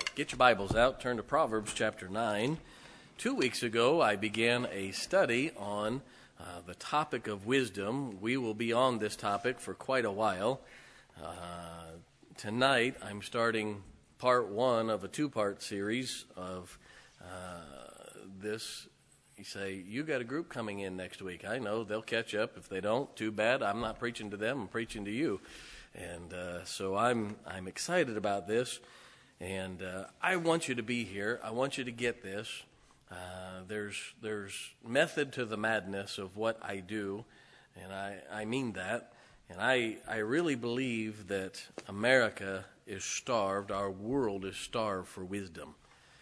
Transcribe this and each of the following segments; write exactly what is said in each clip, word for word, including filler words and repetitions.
Get your Bibles out, turn to Proverbs chapter nine. Two weeks ago, I began a study on uh, the topic of wisdom. We will be on this topic for quite a while. Uh, tonight, I'm starting part one of a two-part series of uh, this. You say, you got a group coming in next week. I know, they'll catch up. If they don't, too bad. I'm not preaching to them, I'm preaching to you. And uh, so I'm I'm excited about this. And uh, I want you to be here. I want you to get this. Uh, there's there's method to the madness of what I do, and I, I mean that. And I, I really believe that America is starved, our world is starved for wisdom.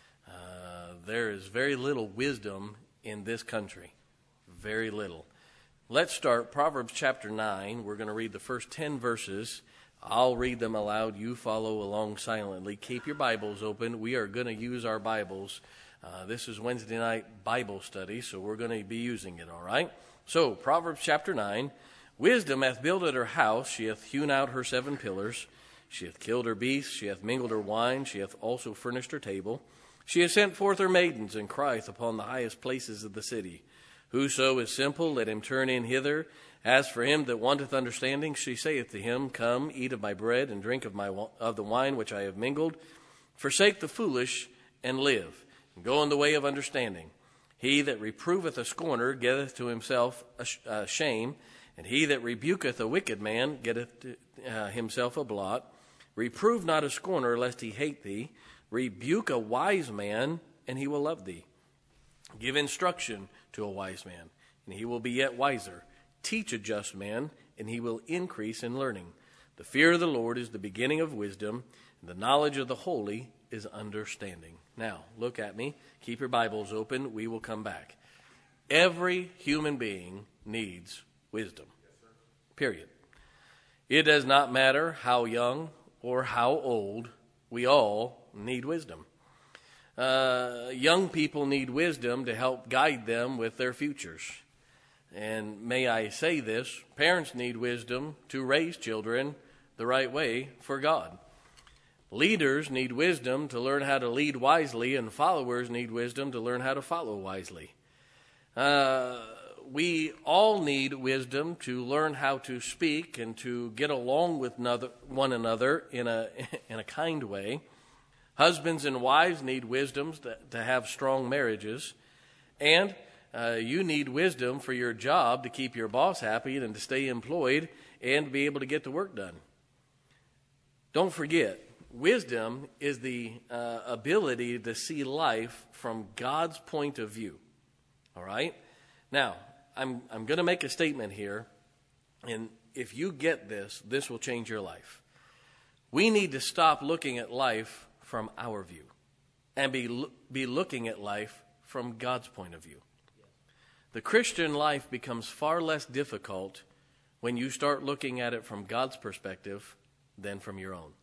Uh, there is very little wisdom in this country, very little. Let's start Proverbs chapter nine. We're going to read the first ten verses. I'll read them aloud. You follow along silently. Keep your Bibles open. We are going to use our Bibles. Uh, this is Wednesday night Bible study, so we're going to be using it, all right? So, Proverbs chapter nine. Wisdom hath builded her house. She hath hewn out her seven pillars. She hath killed her beasts. She hath mingled her wine. She hath also furnished her table. She hath sent forth her maidens, and crieth upon the highest places of the city. Whoso is simple, let him turn in hither. As for him that wanteth understanding, she saith to him, Come, eat of my bread, and drink of my of the wine which I have mingled. Forsake the foolish, and live, and go in the way of understanding. He that reproveth a scorner getteth to himself a, sh- a shame, and he that rebuketh a wicked man getteth to, uh, himself a blot. Reprove not a scorner, lest he hate thee. Rebuke a wise man, and he will love thee. Give instruction to a wise man, and he will be yet wiser. Teach a just man, and he will increase in learning. The fear of the Lord is the beginning of wisdom, and the knowledge of the holy is understanding. Now, look at me. Keep your Bibles open. We will come back. Every human being needs wisdom. Period. It does not matter how young or how old, we all need wisdom. Uh, young people need wisdom to help guide them with their futures. And may I say this, parents need wisdom to raise children the right way for God. Leaders need wisdom to learn how to lead wisely, and followers need wisdom to learn how to follow wisely. Uh, we all need wisdom to learn how to speak and to get along with another, one another in a in a kind way. Husbands and wives need wisdom to, to have strong marriages. And uh, you need wisdom for your job to keep your boss happy and to stay employed and to be able to get the work done. Don't forget, wisdom is the uh, ability to see life from God's point of view. All right? Now, I'm I'm going to make a statement here, and if you get this, this will change your life. We need to stop looking at life from our view and be be looking at life from God's point of view. The Christian life becomes far less difficult when you start looking at it from God's perspective than from your own.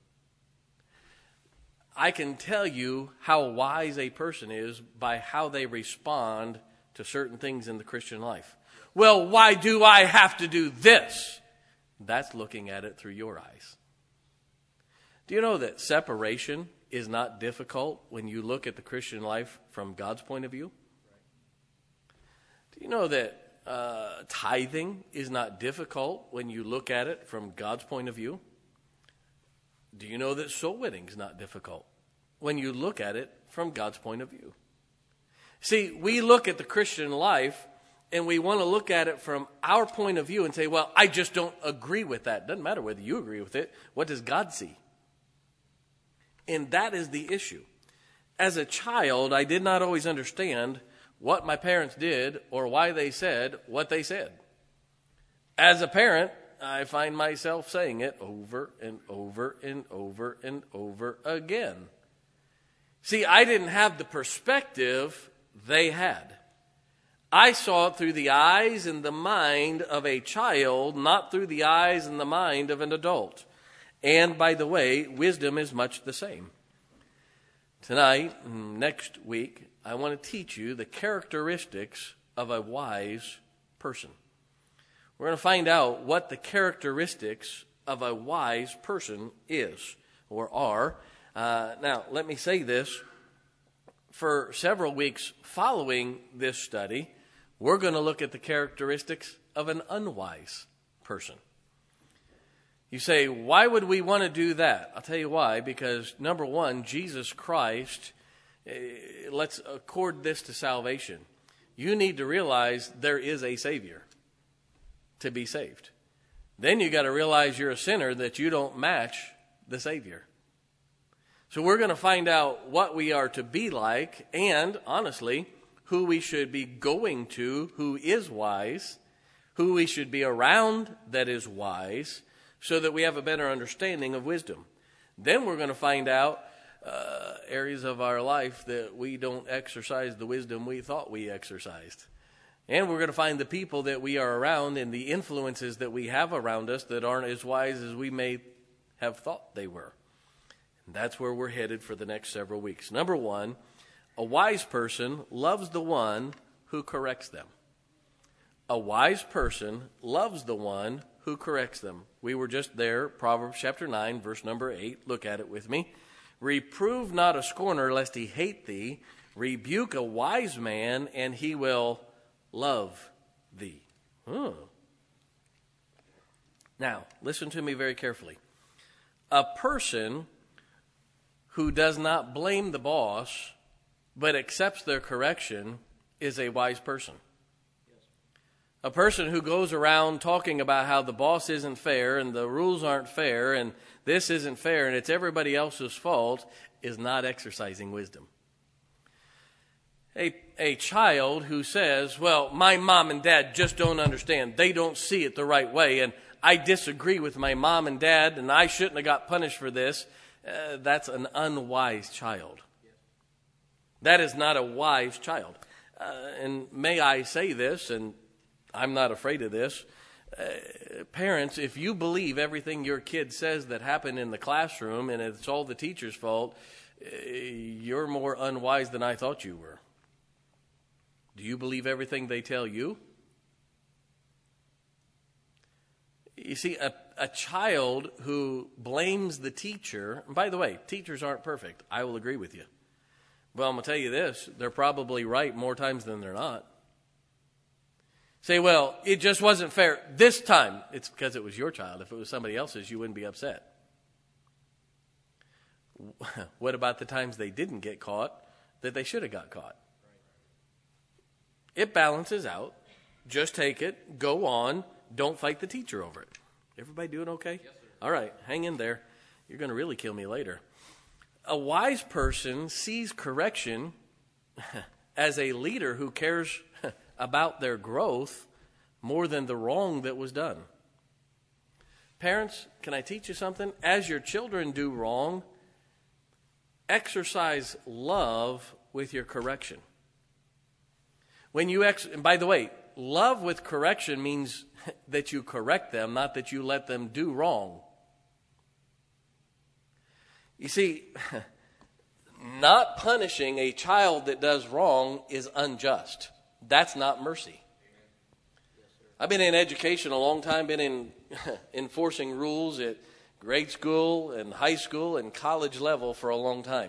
I can tell you how wise a person is by how they respond to certain things in the Christian life. Well, why do I have to do this? That's looking at it through your eyes. Do you know that separation is not difficult when you look at the Christian life from God's point of view? Do you know that uh, tithing is not difficult when you look at it from God's point of view? Do you know that soul winning is not difficult when you look at it from God's point of view? See, we look at the Christian life and we want to look at it from our point of view and say, well, I just don't agree with that. Doesn't matter whether you agree with it. What does God see? And that is the issue. As a child, I did not always understand what my parents did or why they said what they said. As a parent, I find myself saying it over and over and over and over again. See, I didn't have the perspective they had. I saw it through the eyes and the mind of a child, not through the eyes and the mind of an adult. And by the way, wisdom is much the same. Tonight, next week, I want to teach you the characteristics of a wise person. We're going to find out what the characteristics of a wise person is or are. Uh, now, let me say this. For several weeks following this study, we're going to look at the characteristics of an unwise person. You say, why would we want to do that? I'll tell you why. Because, number one, Jesus Christ, uh, let's accord this to salvation. You need to realize there is a Savior to be saved. Then you got to realize you're a sinner, that you don't match the Savior. So we're going to find out what we are to be like, and honestly, who we should be going to, who is wise, who we should be around that is wise, so that we have a better understanding of wisdom. Then we're going to find out uh, areas of our life that we don't exercise the wisdom we thought we exercised. And we're going to find the people that we are around and the influences that we have around us that aren't as wise as we may have thought they were. And that's where we're headed for the next several weeks. Number one, a wise person loves the one who corrects them. A wise person loves the one who corrects them. We were just there, Proverbs chapter nine, verse number eight. Look at it with me. Reprove not a scorner, lest he hate thee. Rebuke a wise man, and he will love thee. Hmm. Now, listen to me very carefully. A person who does not blame the boss, but accepts their correction, is a wise person. A person who goes around talking about how the boss isn't fair and the rules aren't fair and this isn't fair and it's everybody else's fault is not exercising wisdom. A, a child who says, well, my mom and dad just don't understand. They don't see it the right way, and I disagree with my mom and dad, and I shouldn't have got punished for this. Uh, that's an unwise child. That is not a wise child. Uh, and may I say this, and I'm not afraid of this. Uh, parents, if you believe everything your kid says that happened in the classroom and it's all the teacher's fault, uh, you're more unwise than I thought you were. Do you believe everything they tell you? You see, a, a child who blames the teacher, and by the way, teachers aren't perfect. I will agree with you. Well, I'm going to tell you this, they're probably right more times than they're not. Say, well, it just wasn't fair this time. It's because it was your child. If it was somebody else's, you wouldn't be upset. What about the times they didn't get caught that they should have got caught? It balances out. Just take it. Go on. Don't fight the teacher over it. Everybody doing okay? Yes, sir. All right. Hang in there. You're going to really kill me later. A wise person sees correction as a leader who cares about their growth more than the wrong that was done. Parents, can I teach you something? As your children do wrong, exercise love with your correction. When you ex- and by the way, love with correction means that you correct them, not that you let them do wrong. You see, not punishing a child that does wrong is unjust. That's not mercy. I've been in education a long time, been in enforcing rules at grade school and high school and college level for a long time.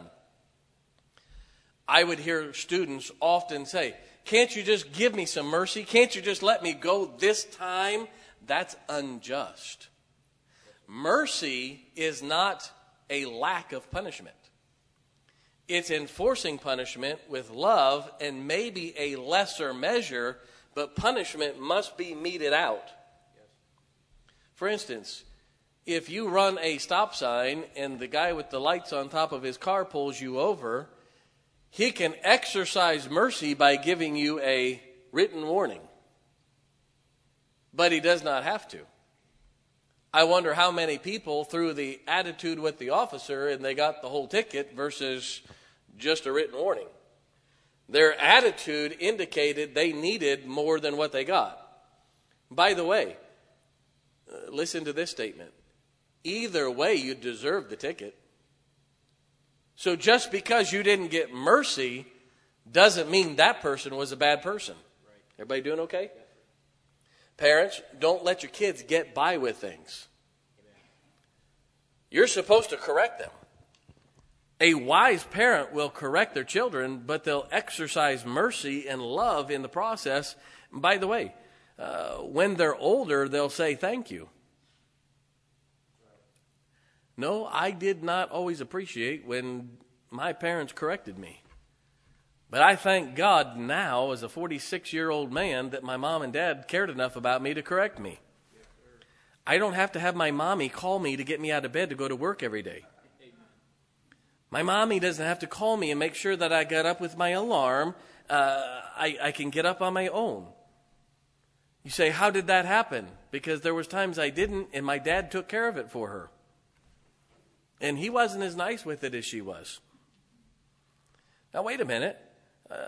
I would hear students often say, can't you just give me some mercy? Can't you just let me go this time? That's unjust. Mercy is not a lack of punishment. It's enforcing punishment with love and maybe a lesser measure, but punishment must be meted out. For instance, if you run a stop sign and the guy with the lights on top of his car pulls you over, he can exercise mercy by giving you a written warning. But he does not have to. I wonder how many people threw the attitude with the officer and they got the whole ticket versus just a written warning. Their attitude indicated they needed more than what they got. By the way, uh, listen to this statement. Either way, you deserve the ticket. So just because you didn't get mercy doesn't mean that person was a bad person. Everybody doing okay? Parents, don't let your kids get by with things. You're supposed to correct them. A wise parent will correct their children, but they'll exercise mercy and love in the process. And by the way, uh, when they're older, they'll say thank you. No, I did not always appreciate when my parents corrected me. But I thank God now, as a forty-six-year-old man, that my mom and dad cared enough about me to correct me. I don't have to have my mommy call me to get me out of bed to go to work every day. My mommy doesn't have to call me and make sure that I got up with my alarm. Uh, I, I can get up on my own. You say, how did that happen? Because there was times I didn't, and my dad took care of it for her. And he wasn't as nice with it as she was. Now, wait a minute. Uh,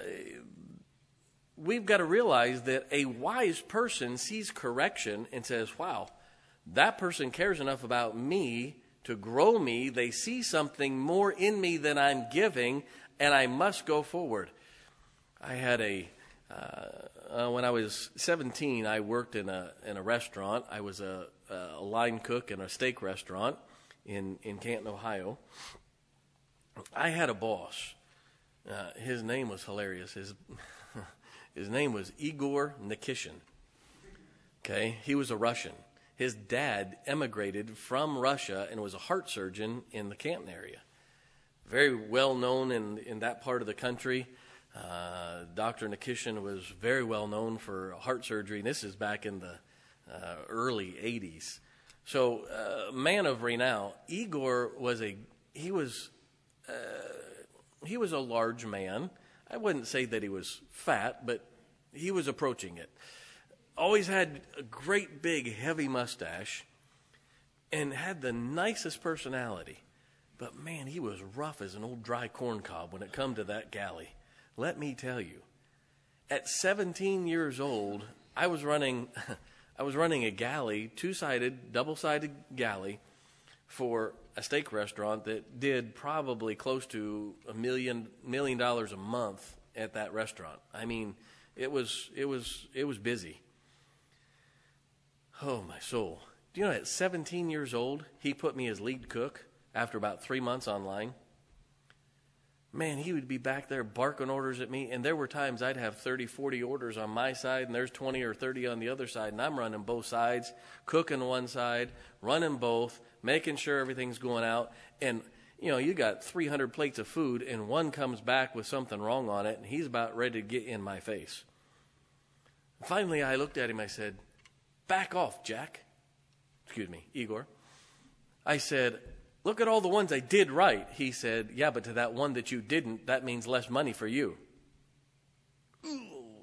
we've got to realize that a wise person sees correction and says, wow, that person cares enough about me to grow me. They see something more in me than I'm giving, and I must go forward. I had a, uh, uh, when I was seventeen, I worked in a in a restaurant. I was a, a line cook in a steak restaurant in, in Canton, Ohio. I had a boss. Uh, his name was hilarious. His, his name was Igor Nikishin. Okay, he was a Russian. His dad emigrated from Russia and was a heart surgeon in the Canton area. Very well known in, in that part of the country. Uh, Doctor Nikishin was very well known for heart surgery. And this is back in the uh, early eighties. So, uh, man of renown. Igor was a, he was, uh, he was a large man. I wouldn't say that he was fat, but he was approaching it. Always had a great big heavy mustache and had the nicest personality. But man, he was rough as an old dry corn cob when it come to that galley. Let me tell you. At seventeen years old, I was running I was running a galley, two-sided, double-sided galley for a steak restaurant that did probably close to a million million dollars a month at that restaurant. I mean, it was it was it was busy. Oh, my soul. Do you know, at seventeen years old, he put me as lead cook after about three months online. Man, he would be back there barking orders at me, and there were times I'd have thirty, forty orders on my side, and there's twenty or thirty on the other side, and I'm running both sides, cooking one side, running both, making sure everything's going out. And, you know, you got three hundred plates of food, and one comes back with something wrong on it, and he's about ready to get in my face. Finally, I looked at him, I said, back off, Jack. Excuse me, Igor. I said, look at all the ones I did right. He said, yeah, but to that one that you didn't, that means less money for you. Ooh.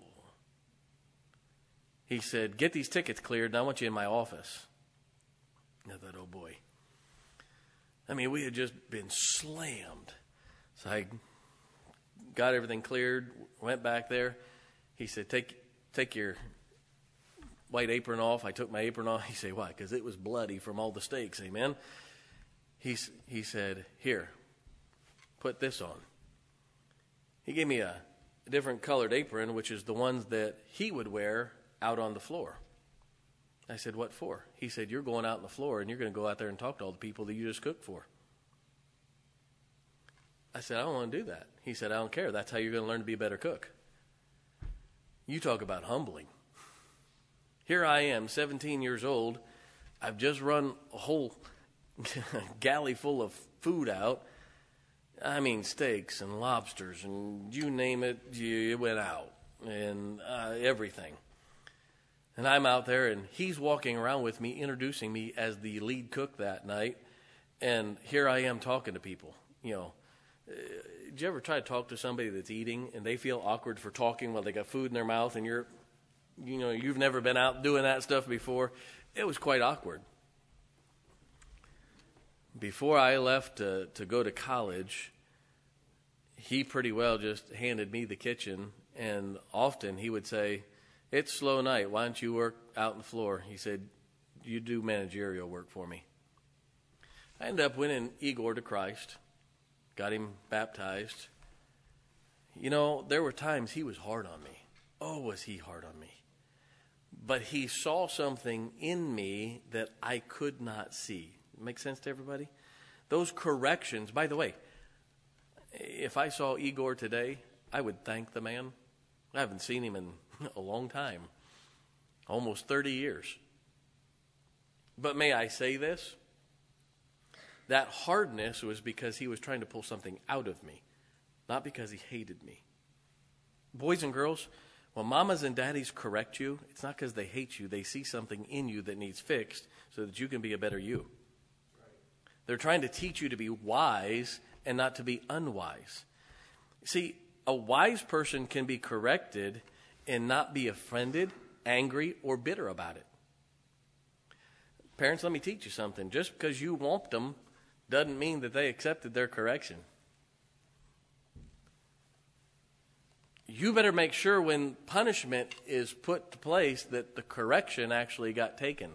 He said, get these tickets cleared, and I want you in my office. I thought, oh boy. I mean, we had just been slammed. So I got everything cleared, went back there. He said, take take your white apron off. I took my apron off. He said, why? Because it was bloody from all the steaks, amen? He, he said, here, put this on. He gave me a different colored apron, which is the ones that he would wear out on the floor. I said, what for? He said, you're going out on the floor, and you're going to go out there and talk to all the people that you just cooked for. I said, I don't want to do that. He said, I don't care. That's how you're going to learn to be a better cook. You talk about humbling. Here I am, seventeen years old. I've just run a whole galley full of food out. I mean, steaks and lobsters and you name it, it went out. And uh, everything. And I'm out there, and he's walking around with me, introducing me as the lead cook that night. And here I am talking to people. You know, uh, did you ever try to talk to somebody that's eating, and they feel awkward for talking while they got food in their mouth, and you're, you know, you've never been out doing that stuff before? It was quite awkward. Before I left to, to go to college, he pretty well just handed me the kitchen, and often he would say, it's slow night. Why don't you work out on the floor? He said, you do managerial work for me. I ended up winning Igor to Christ, got him baptized. You know, there were times he was hard on me. Oh, was he hard on me. But he saw something in me that I could not see. Make sense to everybody? Those corrections, by the way, if I saw Igor today, I would thank the man. I haven't seen him in a long time, almost thirty years. But may I say this? That hardness was because he was trying to pull something out of me, not because he hated me. Boys and girls, when mamas and daddies correct you, it's not because they hate you. They see something in you that needs fixed so that you can be a better you. They're trying to teach you to be wise and not to be unwise. See, a wise person can be corrected and not be offended, angry, or bitter about it. Parents, let me teach you something. Just because you whomped them doesn't mean that they accepted their correction. You better make sure when punishment is put to place that the correction actually got taken.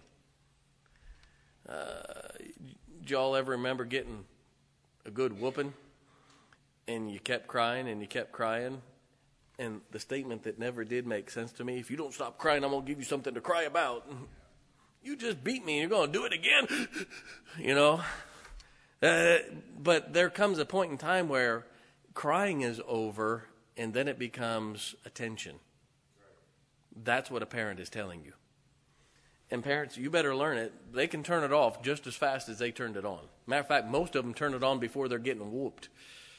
Uh, did y'all ever remember getting a good whooping and you kept crying and you kept crying? And the statement that never did make sense to me, if you don't stop crying, I'm going to give you something to cry about. You just beat me and you're going to do it again. You know? Uh, but there comes a point in time where crying is over and then it becomes attention. That's what a parent is telling you. And parents, you better learn it. They can turn it off just as fast as they turned it on. Matter of fact, most of them turn it on before they're getting whooped.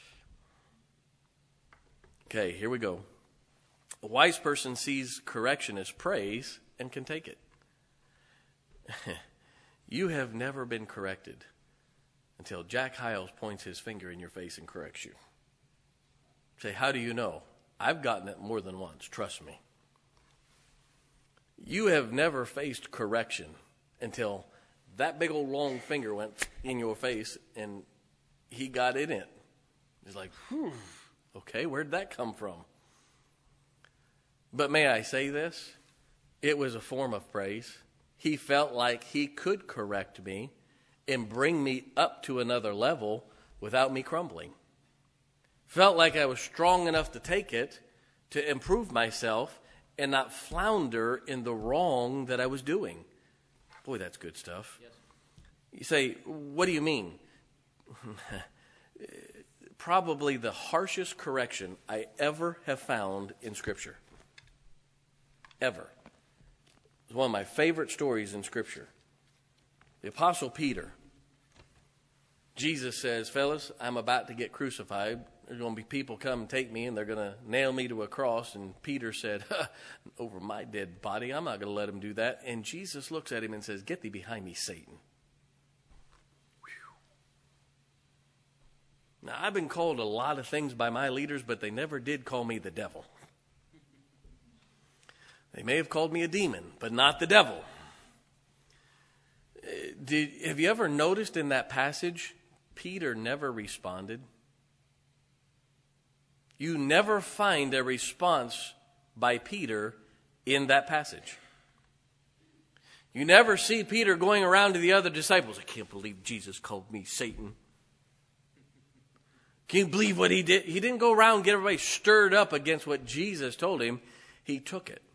Okay, here we go. A wise person sees correction as praise and can take it. You have never been corrected until Jack Hiles points his finger in your face and corrects you. Say, how do you know? I've gotten it more than once, trust me. You have never faced correction until that big old long finger went in your face and he got it in. He's like, whew, okay, where'd that come from? But may I say this? It was a form of praise. He felt like he could correct me and bring me up to another level without me crumbling. Felt like I was strong enough to take it, to improve myself, and not flounder in the wrong that I was doing. Boy, that's good stuff. Yes. You say, what do you mean? Probably the harshest correction I ever have found in Scripture. Ever. It's one of my favorite stories in Scripture. The Apostle Peter. Jesus says, fellas, I'm about to get crucified. There's going to be people come and take me, and they're going to nail me to a cross. And Peter said, over my dead body, I'm not going to let them do that. And Jesus looks at him and says, get thee behind me, Satan. Whew. Now, I've been called a lot of things by my leaders, but they never did call me the devil. They may have called me a demon, but not the devil. Did, have you ever noticed in that passage, Peter never responded? You never find a response by Peter in that passage. You never see Peter going around to the other disciples. I can't believe Jesus called me Satan. Can you believe what he did? He didn't go around and get everybody stirred up against what Jesus told him. He took it.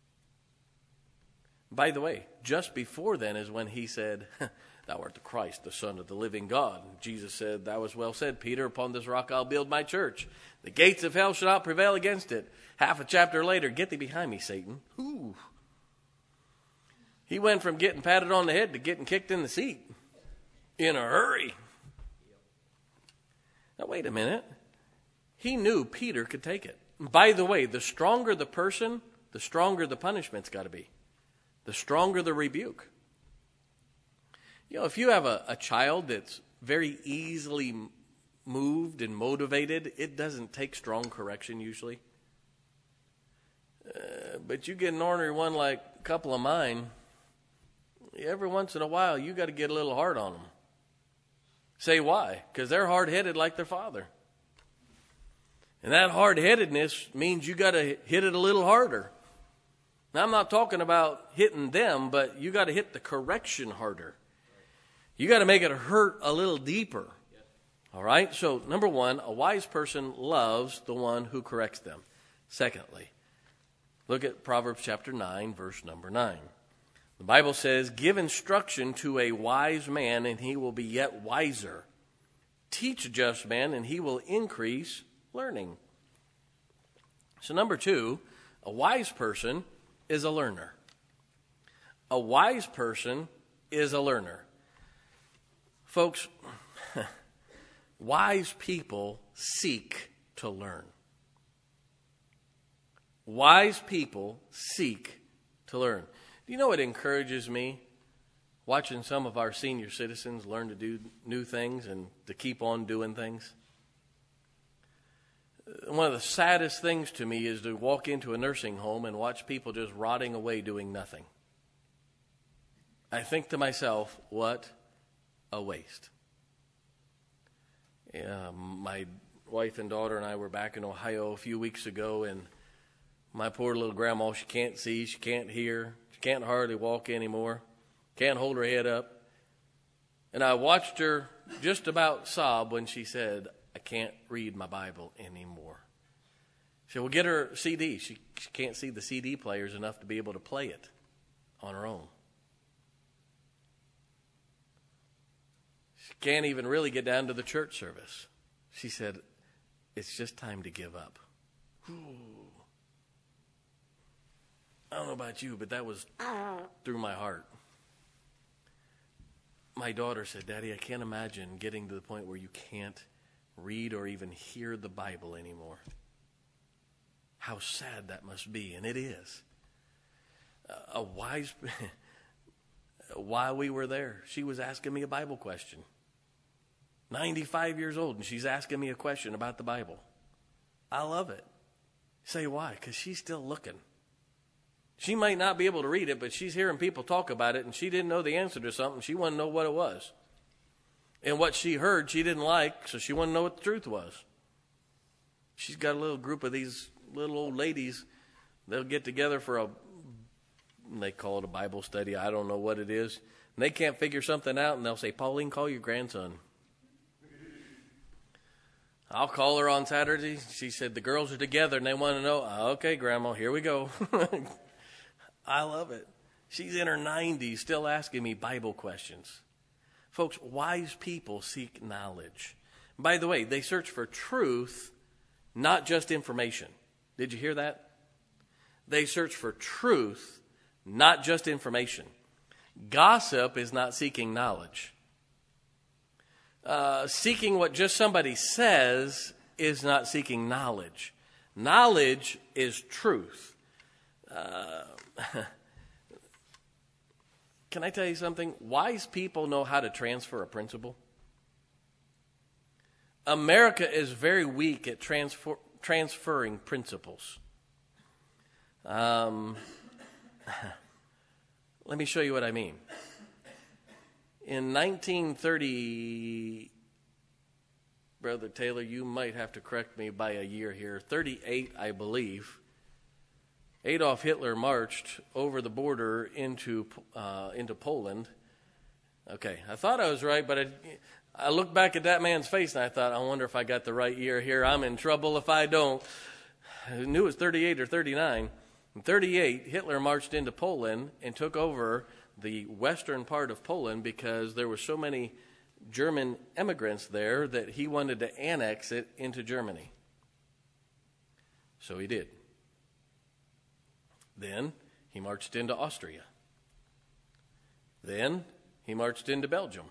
By the way, just before then is when he said, thou art the Christ, the Son of the living God. Jesus said, that was well said, Peter, upon this rock I'll build my church. The gates of hell shall not prevail against it. Half a chapter later, get thee behind me, Satan. Ooh. He went from getting patted on the head to getting kicked in the seat in a hurry. Now, wait a minute. He knew Peter could take it. By the way, the stronger the person, the stronger the punishment's got to be. The stronger the rebuke. You know, if you have a, a child that's very easily moved and motivated, it doesn't take strong correction usually. Uh, but you get an ornery one like a couple of mine, every once in a while you got to get a little hard on them. Say why? Because they're hard-headed like their father. And that hard-headedness means you got to hit it a little harder. Now, I'm not talking about hitting them, but you got to hit the correction harder. You got to make it hurt a little deeper. All right? So, number one, a wise person loves the one who corrects them. Secondly, look at Proverbs chapter nine, verse number nine. The Bible says, give instruction to a wise man, and he will be yet wiser. Teach a just man, and he will increase learning. So number two, a wise person is a learner. A wise person is a learner. Folks, wise people seek to learn. Wise people seek to learn. Do you know what encourages me? Watching some of our senior citizens learn to do new things and to keep on doing things. One of the saddest things to me is to walk into a nursing home and watch people just rotting away doing nothing. I think to myself, what a waste. Yeah, my wife and daughter and I were back in Ohio a few weeks ago, and my poor little grandma, she can't see, she can't hear, she can't hardly walk anymore, can't hold her head up. And I watched her just about sob when she said, I can't read my Bible anymore. She said, well, get her C D. She, she can't see the C D players enough to be able to play it on her own. She can't even really get down to the church service. She said, it's just time to give up. Ooh. I don't know about you, but that was through my heart. My daughter said, Daddy, I can't imagine getting to the point where you can't read or even hear the Bible anymore. How sad that must be, and it is. A wise, while we were there, she was asking me a Bible question. ninety-five years old, and she's asking me a question about the Bible. I love it. Say why? Because she's still looking. She might not be able to read it, but she's hearing people talk about it, and she didn't know the answer to something. She wanted to know what it was. And what she heard, she didn't like, so she wanted to know what the truth was. She's got a little group of these little old ladies. They'll get together for a, they call it a Bible study. I don't know what it is. And they can't figure something out, and they'll say, Pauline, call your grandson. I'll call her on Saturday. She said, the girls are together, and they want to know. Okay, Grandma, here we go. I love it. She's in her nineties, still asking me Bible questions. Folks, wise people seek knowledge. By the way, they search for truth, not just information. Did you hear that? They search for truth, not just information. Gossip is not seeking knowledge. Uh, seeking what just somebody says is not seeking knowledge. Knowledge is truth. Uh, can I tell you something? Wise people know how to transfer a principle. America is very weak at transfer, transferring principles. Um, let me show you what I mean. In nineteen thirty, Brother Taylor, you might have to correct me by a year here, thirty-eight, I believe, Adolf Hitler marched over the border into uh, into Poland. Okay, I thought I was right, but I, I looked back at that man's face and I thought, I wonder if I got the right year here. I'm in trouble if I don't. I knew it was thirty-eight or thirty-nine. In thirty-eight, Hitler marched into Poland and took over the western part of Poland because there were so many German immigrants there that he wanted to annex it into Germany. So he did. Then he marched into Austria. Then he marched into Belgium.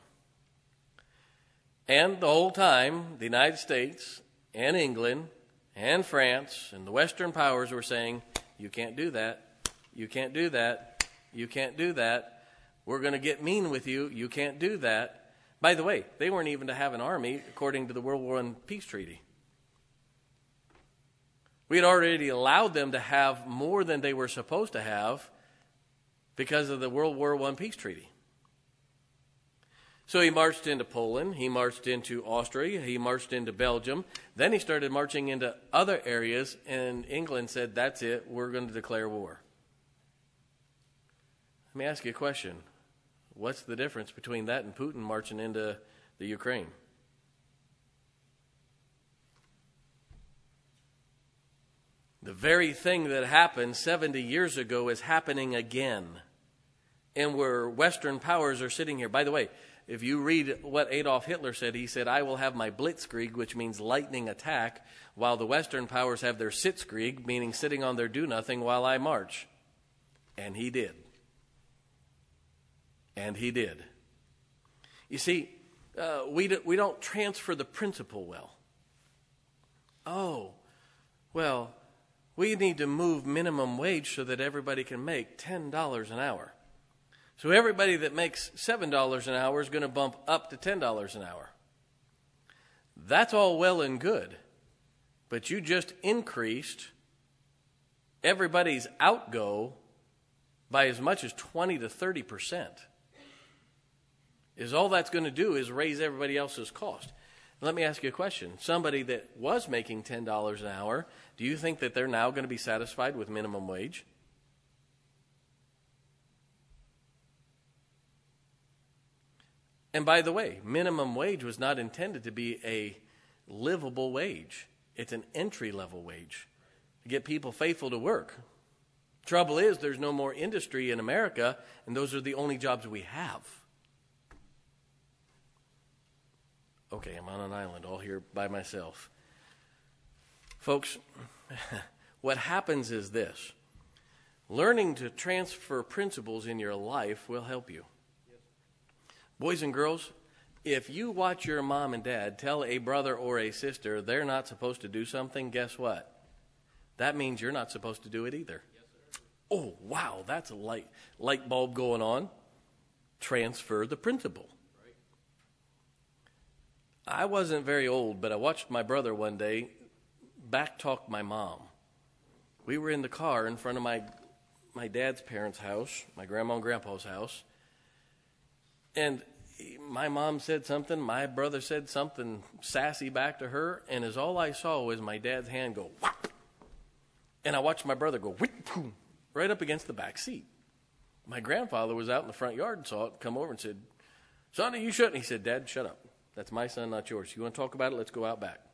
And the whole time, the United States and England and France and the Western powers were saying, you can't do that, you can't do that, you can't do that. We're going to get mean with you, you can't do that. By the way, they weren't even to have an army according to the World War One peace treaty. We had already allowed them to have more than they were supposed to have because of the World War One peace treaty. So he marched into Poland, he marched into Austria, he marched into Belgium. Then he started marching into other areas, and England said, that's it, we're going to declare war. Let me ask you a question. What's the difference between that and Putin marching into the Ukraine? The very thing that happened seventy years ago is happening again. And where Western powers are sitting here. By the way, if you read what Adolf Hitler said, he said, I will have my blitzkrieg, which means lightning attack, while the Western powers have their sitzkrieg, meaning sitting on their do-nothing while I march. And he did. And he did. You see, uh, we, do, we don't transfer the principle well. Oh, well, we need to move minimum wage so that everybody can make ten dollars an hour. So everybody that makes seven dollars an hour is going to bump up to ten dollars an hour. That's all well and good, but you just increased everybody's outgo by as much as twenty to thirty percent. Is all that's going to do is raise everybody else's cost. Let me ask you a question. Somebody that was making ten dollars an hour, do you think that they're now going to be satisfied with minimum wage? And by the way, minimum wage was not intended to be a livable wage. It's an entry-level wage to get people faithful to work. Trouble is, there's no more industry in America, and those are the only jobs we have. Okay, I'm on an island all here by myself. Folks, what happens is this. Learning to transfer principles in your life will help you. Boys and girls, if you watch your mom and dad tell a brother or a sister they're not supposed to do something, guess what? That means you're not supposed to do it either. Yes, oh, wow, that's a light, light bulb going on. Transfer the principle. Right. I wasn't very old, but I watched my brother one day backtalk my mom. We were in the car in front of my, my dad's parents' house, my grandma and grandpa's house, and my mom said something, my brother said something sassy back to her, and as all I saw was my dad's hand go whop, and I watched my brother go whip, boom, right up against the back seat. My grandfather was out in the front yard and saw it, come over and said, Sonny, you shouldn't. He said, Dad, shut up. That's my son, not yours. You want to talk about it? Let's go out back.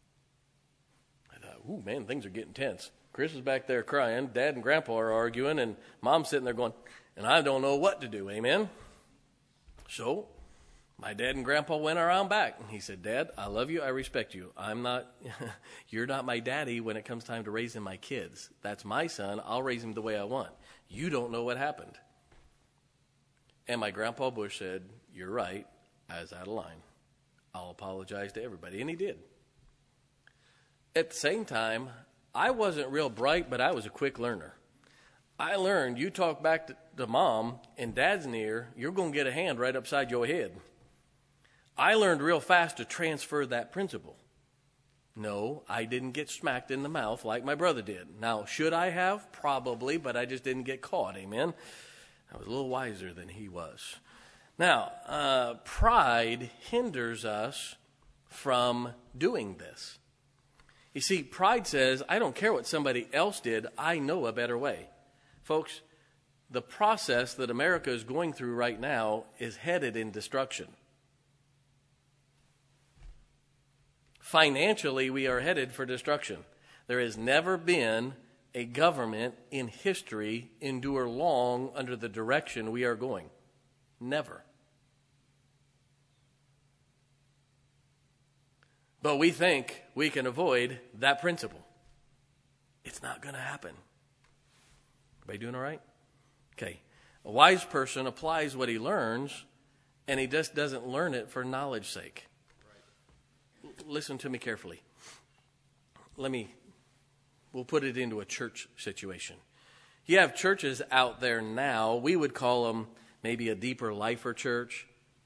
I thought, ooh, man, things are getting tense. Chris is back there crying. Dad and Grandpa are arguing, and Mom's sitting there going, and I don't know what to do, amen? So my dad and Grandpa went around back. He said, Dad, I love you. I respect you. I'm not, you're not my daddy when it comes time to raising my kids. That's my son. I'll raise him the way I want. You don't know what happened. And my Grandpa Bush said, you're right. I was out of line. I'll apologize to everybody. And he did. At the same time, I wasn't real bright, but I was a quick learner. I learned you talk back to, to Mom and Dad's near, you're going to get a hand right upside your head. I learned real fast to transfer that principle. No, I didn't get smacked in the mouth like my brother did. Now, should I have? Probably, but I just didn't get caught, amen? I was a little wiser than he was. Now, uh, pride hinders us from doing this. You see, pride says, I don't care what somebody else did, I know a better way. Folks, the process that America is going through right now is headed in destruction. Financially, we are headed for destruction. There has never been a government in history endure long under the direction we are going. Never. But we think we can avoid that principle. It's not going to happen. Everybody doing all right? Okay. A wise person applies what he learns, and he just doesn't learn it for knowledge's sake. Right. Listen to me carefully. Let me, we'll put it into a church situation. You have churches out there now, we would call them maybe a deeper lifer church.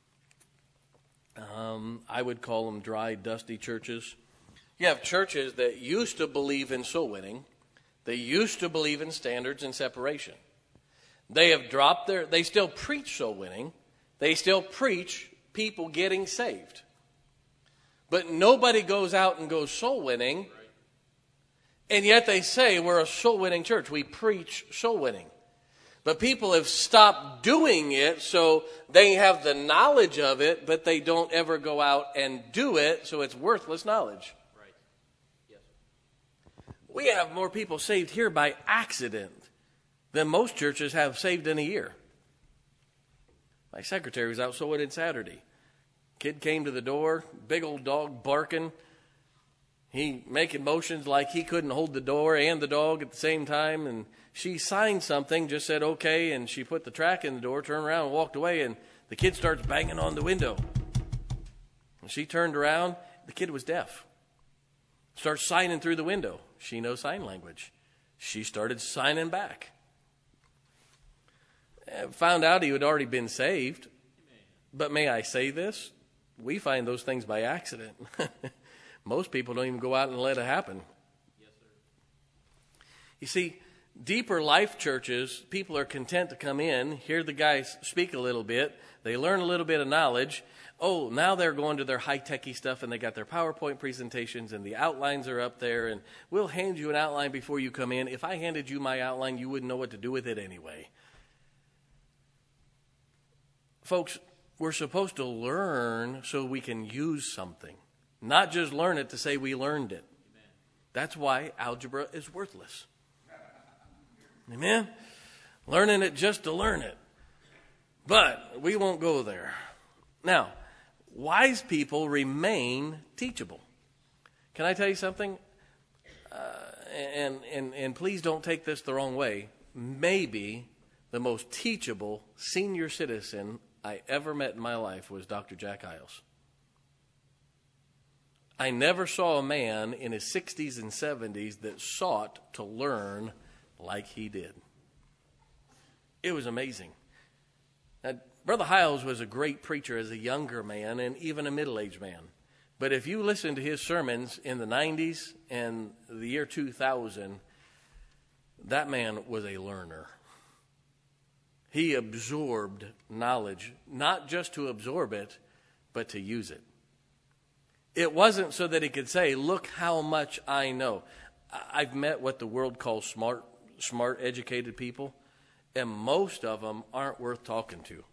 Um, I would call them dry, dusty churches. You have churches that used to believe in soul winning. They used to believe in standards and separation. They have dropped their, they still preach soul winning. They still preach people getting saved. But nobody goes out and goes soul winning. And yet they say we're a soul winning church. We preach soul winning. But people have stopped doing it, so they have the knowledge of it, but they don't ever go out and do it, so it's worthless knowledge. Right. Yes. We have more people saved here by accident than most churches have saved in a year. My secretary was out sewing in Saturday. Kid came to the door, big old dog barking. He making motions like he couldn't hold the door and the dog at the same time. And she signed something, just said okay, and she put the track in the door, turned around and walked away, and the kid starts banging on the window. And she turned around. The kid was deaf. Starts signing through the window. She knows sign language. She started signing back. Found out he had already been saved. But may I say this? We find those things by accident. Most people don't even go out and let it happen. Yes, sir. You see, deeper life churches, people are content to come in, hear the guys speak a little bit, they learn a little bit of knowledge. Oh, now they're going to their high-techy stuff, and they got their PowerPoint presentations, and the outlines are up there, and we'll hand you an outline before you come in. If I handed you my outline, you wouldn't know what to do with it anyway. Folks, we're supposed to learn so we can use something, not just learn it to say we learned it. Amen. That's why algebra is worthless. Amen? Learning it just to learn it. But we won't go there. Now, wise people remain teachable. Can I tell you something? Uh, and, and, and please don't take this the wrong way. Maybe the most teachable senior citizen I ever met in my life was Doctor Jack Iles. I never saw a man in his sixties and seventies that sought to learn like he did. It was amazing. Now, Brother Hiles was a great preacher as a younger man and even a middle-aged man. But if you listen to his sermons in the nineties and the year two thousand, that man was a learner. He absorbed knowledge, not just to absorb it, but to use it. It wasn't so that he could say, look how much I know. I've met what the world calls smart, smart, educated people, and most of them aren't worth talking to.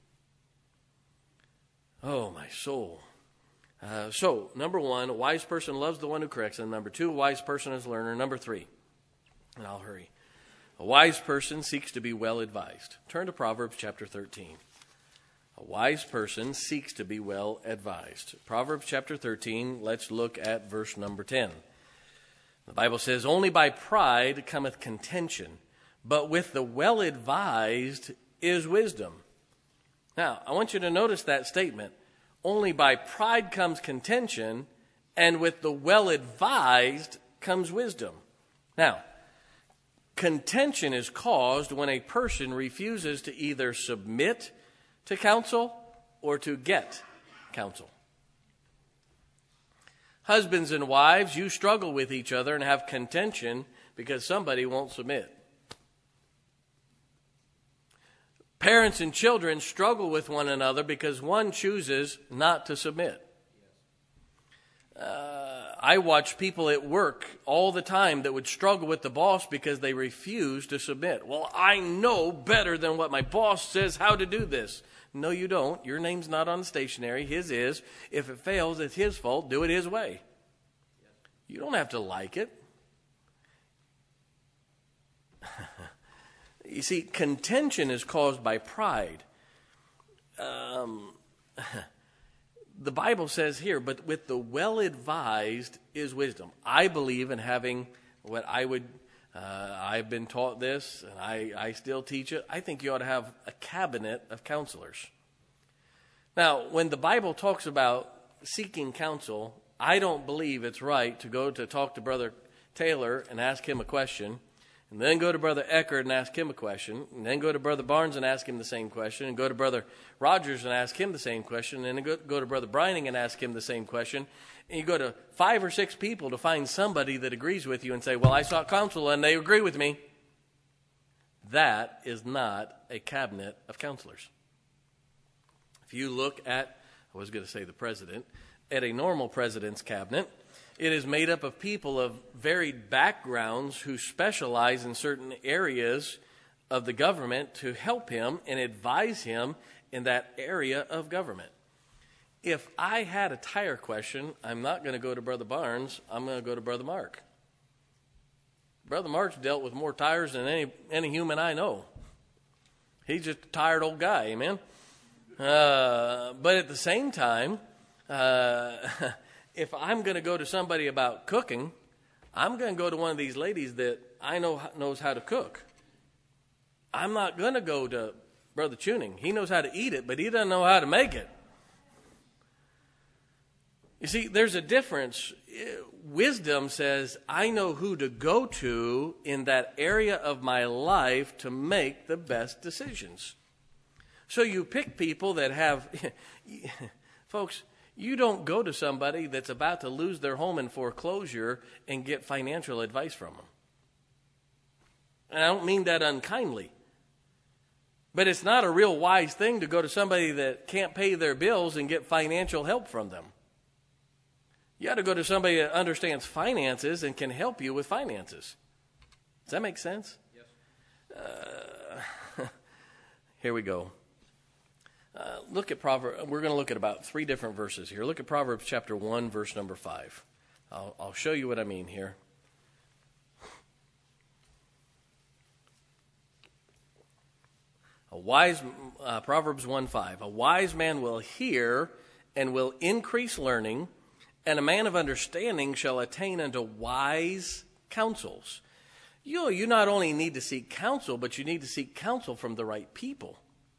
Oh, my soul. Uh, so, number one, a wise person loves the one who corrects him. Number two, a wise person is a learner. Number three, and I'll hurry. A wise person seeks to be well advised. Turn to Proverbs chapter thirteen. A wise person seeks to be well advised. Proverbs chapter thirteen, let's look at verse number ten. The Bible says, only by pride cometh contention, but with the well advised is wisdom. Now, I want you to notice that statement. Only by pride comes contention, and with the well advised comes wisdom. Now, contention is caused when a person refuses to either submit to counsel or to get counsel. Husbands and wives, you struggle with each other and have contention because somebody won't submit. Parents and children struggle with one another because one chooses not to submit. Uh, I watch people at work all the time that would struggle with the boss because they refuse to submit. Well, I know better than what my boss says how to do this. No, you don't. Your name's not on the stationery. His is. If it fails, it's his fault. Do it his way. You don't have to like it. You see, contention is caused by pride. Um, the Bible says here, but with the well-advised is wisdom. I believe in having what I would, uh, I've been taught this, and I, I still teach it. I think you ought to have a cabinet of counselors. Now, when the Bible talks about seeking counsel, I don't believe it's right to go to talk to Brother Taylor and ask him a question, and then go to Brother Eckert and ask him a question, and then go to Brother Barnes and ask him the same question, and go to Brother Rogers and ask him the same question, and then go, go to Brother Brining and ask him the same question. And you go to five or six people to find somebody that agrees with you and say, well, I sought counsel and they agree with me. That is not a cabinet of counselors. If you look at, I was going to say the president, at a normal president's cabinet, it is made up of people of varied backgrounds who specialize in certain areas of the government to help him and advise him in that area of government. If I had a tire question, I'm not going to go to Brother Barnes. I'm going to go to Brother Mark. Brother Mark's dealt with more tires than any, any human I know. He's just a tired old guy, amen? Uh, but at the same time, uh, if I'm going to go to somebody about cooking, I'm going to go to one of these ladies that I know knows how to cook. I'm not going to go to Brother Tuning. He knows how to eat it, but he doesn't know how to make it. You see, there's a difference. Wisdom says, I know who to go to in that area of my life to make the best decisions. So you pick people that have, folks, you don't go to somebody that's about to lose their home in foreclosure and get financial advice from them. And I don't mean that unkindly. But it's not a real wise thing to go to somebody that can't pay their bills and get financial help from them. You got to go to somebody that understands finances and can help you with finances. Does that make sense? Yes. Uh, here we go. Uh, look at Proverbs. We're going to look at about three different verses here. Look at Proverbs chapter one, verse number five. I'll, I'll show you what I mean here. A wise, uh, Proverbs one five. A wise man will hear and will increase learning, and a man of understanding shall attain unto wise counsels. You know, you not only need to seek counsel, but you need to seek counsel from the right people.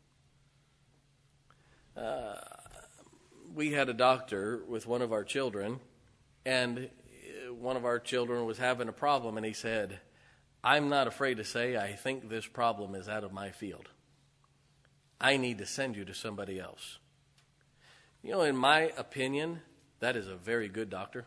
Uh, we had a doctor with one of our children, and one of our children was having a problem, and he said, I'm not afraid to say I think this problem is out of my field. I need to send you to somebody else. You know, in my opinion, that is a very good doctor.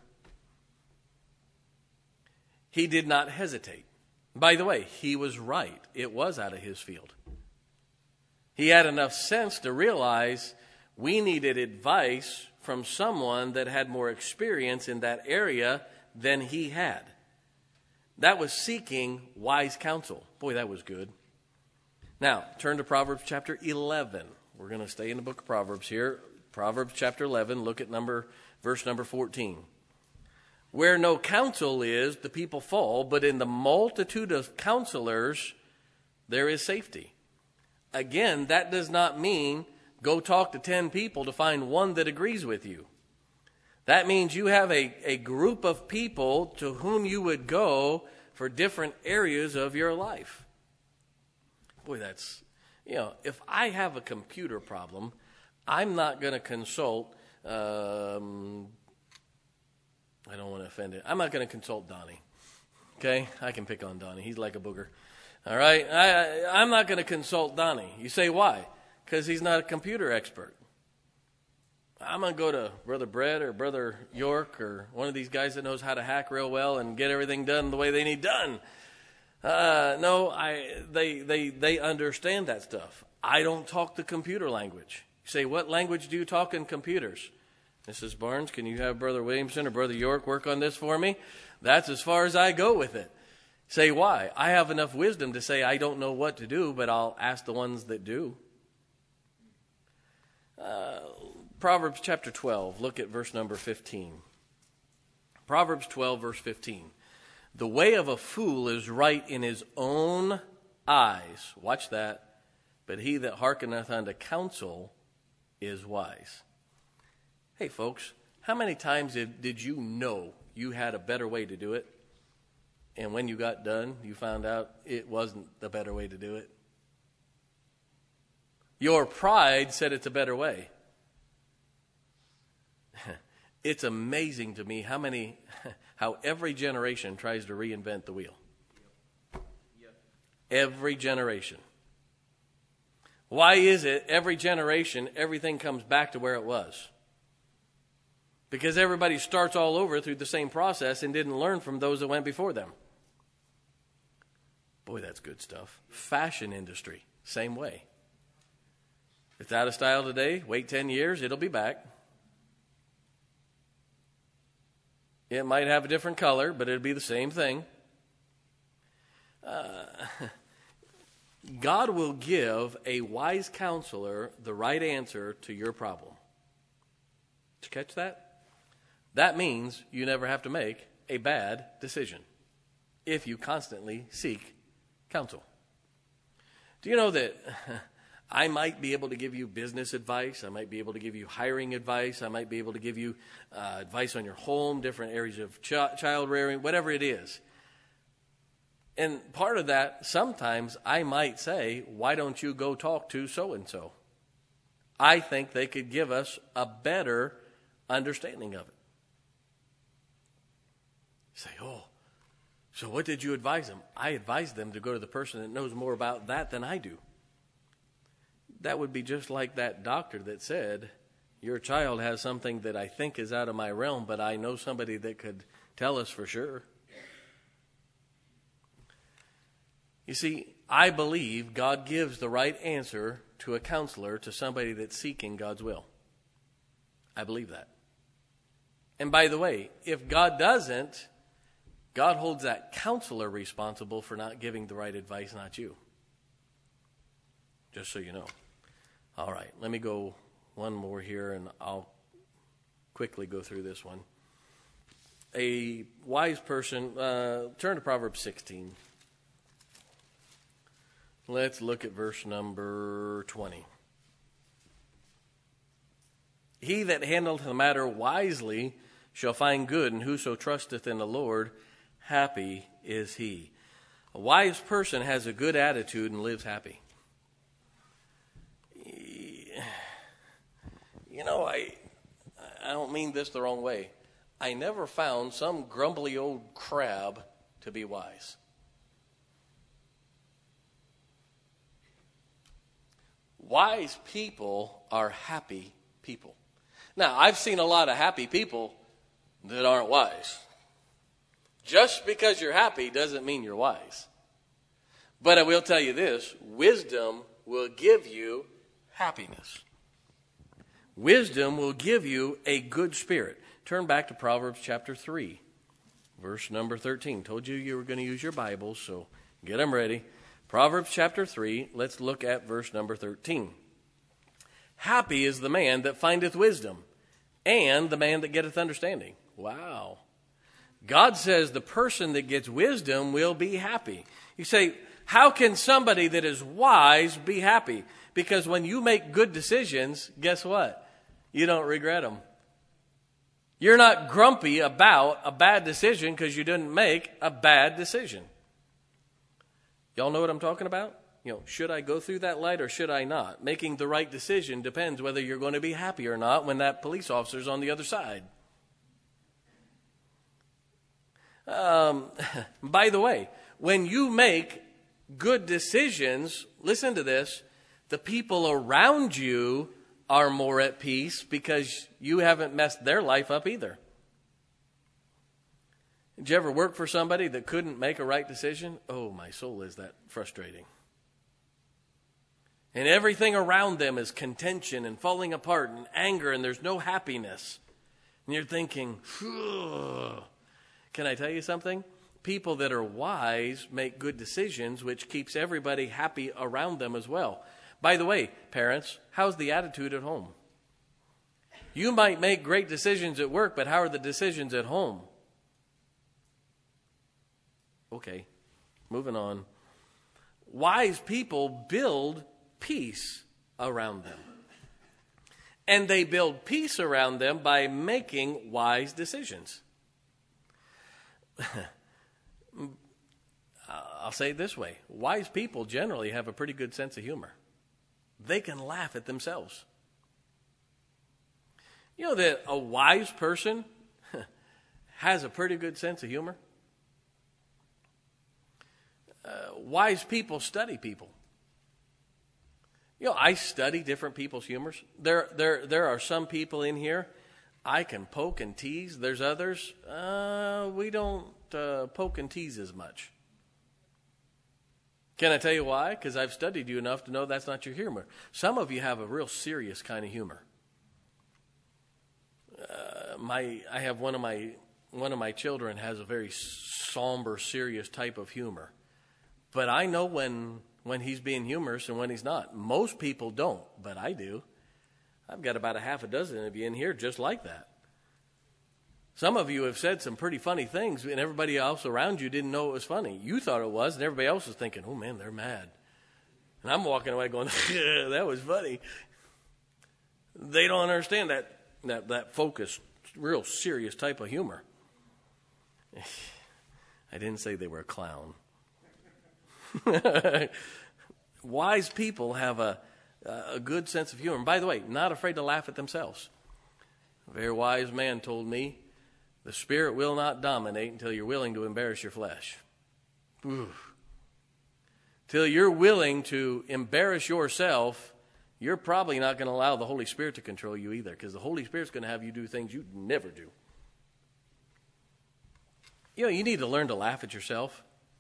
He did not hesitate. By the way, he was right. It was out of his field. He had enough sense to realize we needed advice from someone that had more experience in that area than he had. That was seeking wise counsel. Boy, that was good. Now, turn to Proverbs chapter eleven. We're going to stay in the book of Proverbs here. Proverbs chapter eleven, look at number verse number fourteen. Where no counsel is, the people fall, but in the multitude of counselors, there is safety. Again, that does not mean go talk to ten people to find one that agrees with you. That means you have a, a group of people to whom you would go for different areas of your life. Boy, that's, you know, if I have a computer problem, I'm not going to consult, um, I don't want to offend it. I'm not going to consult Donnie. Okay? I can pick on Donnie. He's like a booger. All right? I, I, I'm not going to consult Donnie. You say why? Because he's not a computer expert. I'm going to go to Brother Brett or Brother York or one of these guys that knows how to hack real well and get everything done the way they need done. Uh, no, I they, they, they understand that stuff. I don't talk the computer language. You say, what language do you talk in computers? Missus Barnes, can you have Brother Williamson or Brother York work on this for me? That's as far as I go with it. Say, why? I have enough wisdom to say I don't know what to do, but I'll ask the ones that do. Uh, Proverbs chapter twelve, look at verse number fifteen. Proverbs twelve, verse fifteen. The way of a fool is right in his own eyes. Watch that. But he that hearkeneth unto counsel is wise. Hey, folks, how many times did, did you know you had a better way to do it? And when you got done, you found out it wasn't the better way to do it? Your pride said it's a better way. It's amazing to me how many, how every generation tries to reinvent the wheel. Every generation. Why is it every generation, everything comes back to where it was? Because everybody starts all over through the same process and didn't learn from those that went before them. Boy, that's good stuff. Fashion industry, same way. It's out of style today. Wait ten years, it'll be back. It might have a different color, but it'll be the same thing. Uh, God will give a wise counselor the right answer to your problem. Did you catch that? That means you never have to make a bad decision if you constantly seek counsel. Do you know that I might be able to give you business advice. I might be able to give you hiring advice. I might be able to give you uh, advice on your home, different areas of ch- child rearing, whatever it is. And part of that, sometimes I might say, why don't you go talk to so-and-so? I think they could give us a better understanding of it. You say, oh, so what did you advise them? I advised them to go to the person that knows more about that than I do. That would be just like that doctor that said, your child has something that I think is out of my realm, but I know somebody that could tell us for sure. You see, I believe God gives the right answer to a counselor, to somebody that's seeking God's will. I believe that. And by the way, if God doesn't, God holds that counselor responsible for not giving the right advice, not you. Just so you know. All right, let me go one more here, and I'll quickly go through this one. A wise person, uh, turn to Proverbs sixteen. Let's look at verse number twenty. He that handleth the matter wisely shall find good, and whoso trusteth in the Lord, happy is he. A wise person has a good attitude and lives happy. You know, I I don't mean this the wrong way. I never found some grumbly old crab to be wise. Wise people are happy people. Now, I've seen a lot of happy people that aren't wise. Just because you're happy doesn't mean you're wise. But I will tell you this, wisdom will give you happiness. Wisdom will give you a good spirit. Turn back to Proverbs chapter three, verse number thirteen. Told you you were going to use your Bibles, so get them ready. Proverbs chapter three, let's look at verse number thirteen. Happy is the man that findeth wisdom, and the man that getteth understanding. Wow. God says the person that gets wisdom will be happy. You say, how can somebody that is wise be happy? Because when you make good decisions, guess what? You don't regret them. You're not grumpy about a bad decision because you didn't make a bad decision. Y'all know what I'm talking about? You know, should I go through that light or should I not? Making the right decision depends whether you're going to be happy or not when that police officer's on the other side. Um, by the way, when you make good decisions, listen to this, the people around you are more at peace because you haven't messed their life up either. Did you ever work for somebody that couldn't make a right decision? Oh, my soul, is that frustrating. And everything around them is contention and falling apart and anger, and there's no happiness. And you're thinking, phew. Can I tell you something? People that are wise make good decisions, which keeps everybody happy around them as well. By the way, parents, how's the attitude at home? You might make great decisions at work, but how are the decisions at home? Okay, moving on. Wise people build peace around them. And they build peace around them by making wise decisions. I'll say it this way. Wise people generally have a pretty good sense of humor. They can laugh at themselves. You know that a wise person has a pretty good sense of humor? Uh, wise people study people. You know, I study different people's humors. There, there, there are some people in here I can poke and tease. There's others, uh, we don't uh, poke and tease as much. Can I tell you why? Because I've studied you enough to know that's not your humor. Some of you have a real serious kind of humor. Uh, my, I have one of my one of my children has a very somber, serious type of humor. But I know when when he's being humorous and when he's not. Most people don't, but I do. I've got about a half a dozen of you in here just like that. Some of you have said some pretty funny things, and everybody else around you didn't know it was funny. You thought it was, and everybody else was thinking, oh, man, they're mad. And I'm walking away going, that was funny. They don't understand that, that, that focused, real serious type of humor. I didn't say they were a clown. Wise people have a, a good sense of humor. And by the way, not afraid to laugh at themselves. A very wise man told me, the spirit will not dominate until you're willing to embarrass your flesh. Ooh. Till you're willing to embarrass yourself, you're probably not going to allow the Holy Spirit to control you either, because the Holy Spirit's going to have you do things you'd never do. You know, you need to learn to laugh at yourself.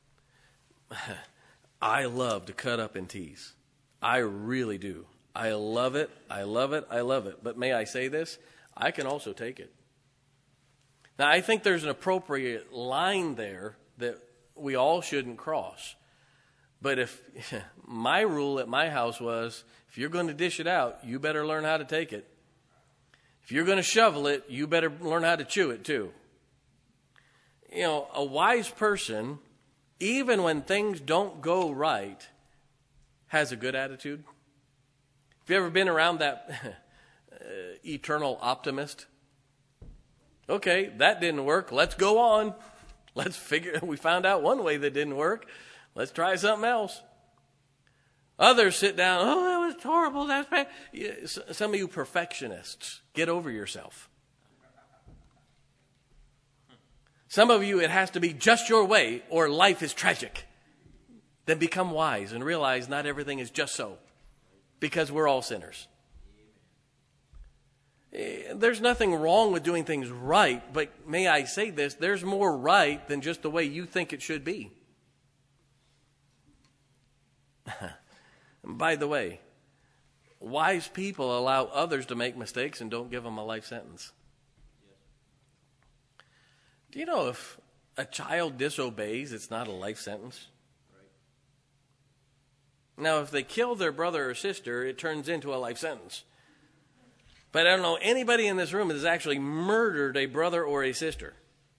I love to cut up and tease. I really do. I love it. I love it. I love it. But may I say this? I can also take it. Now, I think there's an appropriate line there that we all shouldn't cross. But if my rule at my house was, if you're going to dish it out, you better learn how to take it. If you're going to shovel it, you better learn how to chew it too. You know, a wise person, even when things don't go right, has a good attitude. Have you ever been around that uh, eternal optimist? Okay, that didn't work. Let's go on. Let's figure, we found out one way that didn't work. Let's try something else. Others sit down, oh, that was horrible. That's bad. Some of you perfectionists, get over yourself. Some of you, it has to be just your way or life is tragic. Then become wise and realize not everything is just so, because we're all sinners. There's nothing wrong with doing things right, but may I say this, there's more right than just the way you think it should be. By the way, wise people allow others to make mistakes and don't give them a life sentence. Do you know if a child disobeys, it's not a life sentence? Now, if they kill their brother or sister, it turns into a life sentence. But I don't know anybody in this room that has actually murdered a brother or a sister.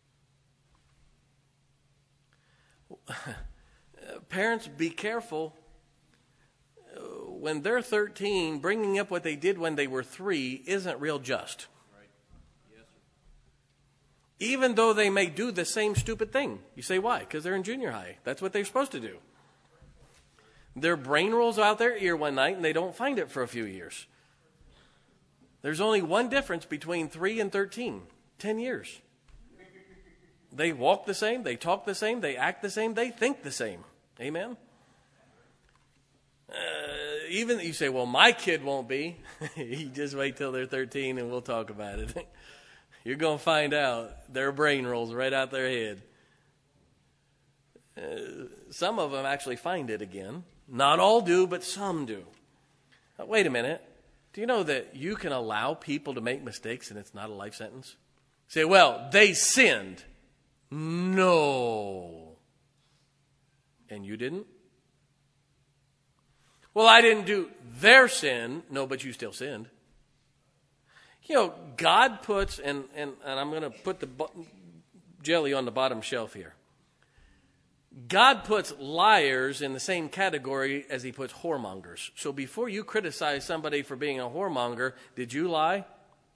Parents, be careful. When they're thirteen, bringing up what they did when they were three isn't real just. Right. Yes, sir. Even though they may do the same stupid thing. You say, why? Because they're in junior high. That's what they're supposed to do. Their brain rolls out their ear one night and they don't find it for a few years. There's only one difference between three and thirteen. Ten years. They walk the same, they talk the same, they act the same, they think the same. Amen? Uh, even you say, well, my kid won't be. You just wait till they're thirteen and we'll talk about it. You're going to find out their brain rolls right out their head. Uh, some of them actually find it again. Not all do, but some do. Now, wait a minute. Do you know that you can allow people to make mistakes and it's not a life sentence? Say, well, they sinned. No. And you didn't? Well, I didn't do their sin. No, but you still sinned. You know, God puts, and, and, and I'm going to put the bu- jelly on the bottom shelf here. God puts liars in the same category as he puts whoremongers. So before you criticize somebody for being a whoremonger, did you lie?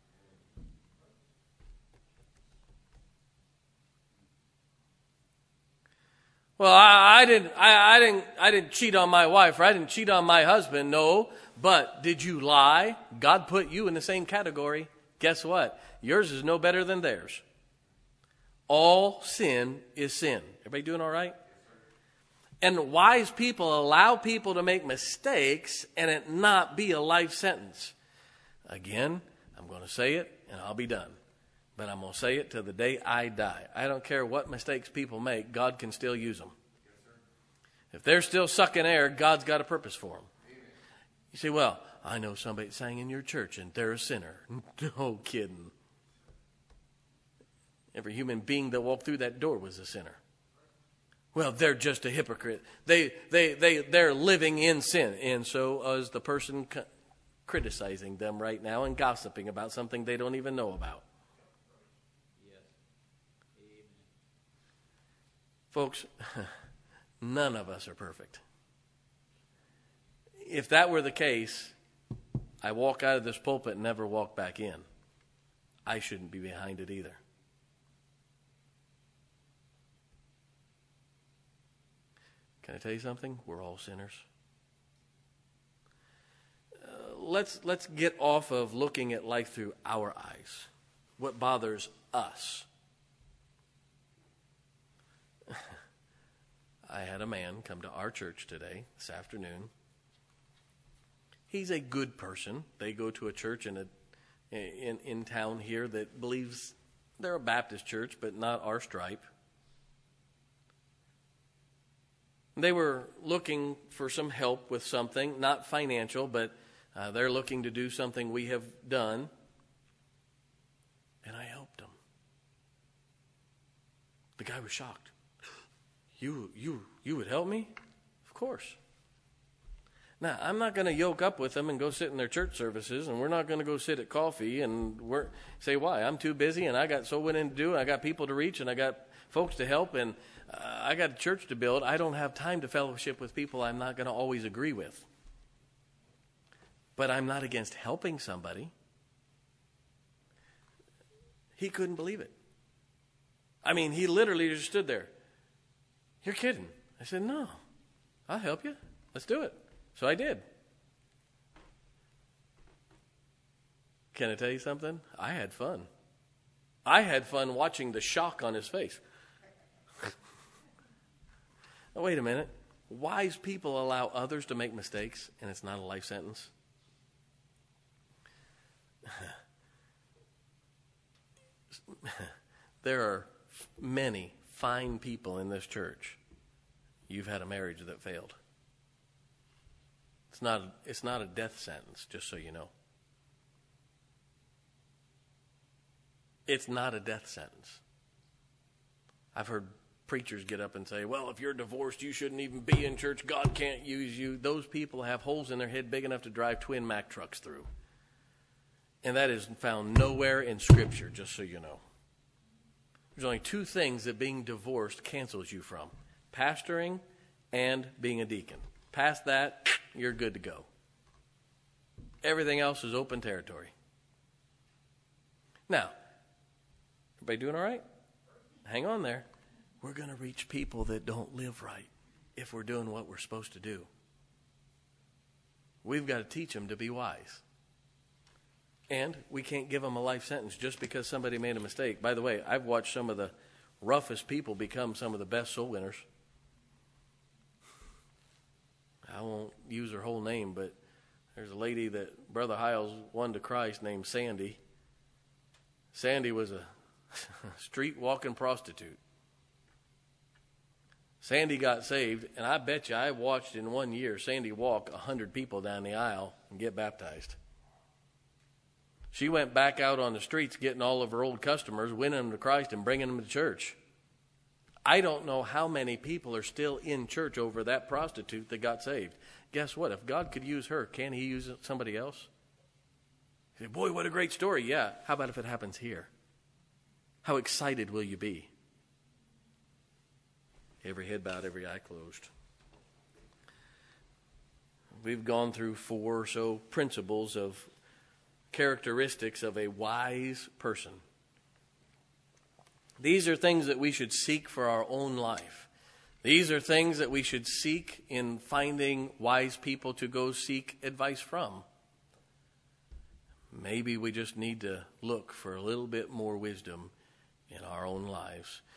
Well, I, I didn't. I, I didn't. I didn't cheat on my wife, or I didn't cheat on my husband. No, but did you lie? God put you in the same category. Guess what? Yours is no better than theirs. All sin is sin. Everybody doing all right? And wise people allow people to make mistakes and it not be a life sentence. Again, I'm going to say it and I'll be done. But I'm going to say it till the day I die. I don't care what mistakes people make. God can still use them. If they're still sucking air, God's got a purpose for them. You say, well, I know somebody sang in your church and they're a sinner. No kidding. Every human being that walked through that door was a sinner. Well, they're just a hypocrite. They, they, they, they're living in sin. And so is the person c- criticizing them right now and gossiping about something they don't even know about. Yes. Amen. Folks, none of us are perfect. if that were the case, I walk out of this pulpit and never walk back in. I shouldn't be behind it either. Can I tell you something? We're all sinners. Uh, let's let's get off of looking at life through our eyes. What bothers us? I had a man come to our church today, this afternoon. He's a good person. They go to a church in a in in town here that believes they're a Baptist church, but not our stripe. They were looking for some help with something, not financial, but uh, they're looking to do something we have done. And I helped them. The guy was shocked. You, you, you would help me? Of course. Now, I'm not going to yoke up with them and go sit in their church services, and we're not going to go sit at coffee and work, say, why? I'm too busy, and I got so winning to do, and I got people to reach, and I got folks to help, and uh, I got a church to build. I don't have time to fellowship with people I'm not going to always agree with. But I'm not against helping somebody. He couldn't believe it. I mean, he literally just stood there. You're kidding. I said, no, I'll help you. Let's do it. So I did. Can I tell you something? I had fun. I had fun watching the shock on his face. Oh, wait a minute. Wise people allow others to make mistakes, and it's not a life sentence. There are many fine people in this church. You've had a marriage that failed. It's not, it's not a death sentence, just so you know. It's not a death sentence. I've heard preachers get up and say, well, if you're divorced, you shouldn't even be in church. God can't use you. Those people have holes in their head big enough to drive twin Mack trucks through. And that is found nowhere in Scripture, just so you know. There's only two things that being divorced cancels you from: pastoring and being a deacon. Past that, you're good to go. Everything else is open territory. Now, everybody doing all right? Hang on there. We're going to reach people that don't live right if we're doing what we're supposed to do. We've got to teach them to be wise. And we can't give them a life sentence just because somebody made a mistake. By the way, I've watched some of the roughest people become some of the best soul winners. I won't use her whole name, but there's a lady that Brother Hiles won to Christ named Sandy. Sandy was a street walking prostitute. Sandy got saved, and I bet you I watched in one year Sandy walk a hundred people down the aisle and get baptized. She went back out on the streets getting all of her old customers, winning them to Christ and bringing them to church. I don't know how many people are still in church over that prostitute that got saved. Guess what? If God could use her, can he use somebody else? You say, boy, what a great story. Yeah. How about if it happens here? How excited will you be? Every head bowed, every eye closed. We've gone through four or so principles of characteristics of a wise person. These are things that we should seek for our own life. These are things that we should seek in finding wise people to go seek advice from. Maybe we just need to look for a little bit more wisdom in our own lives.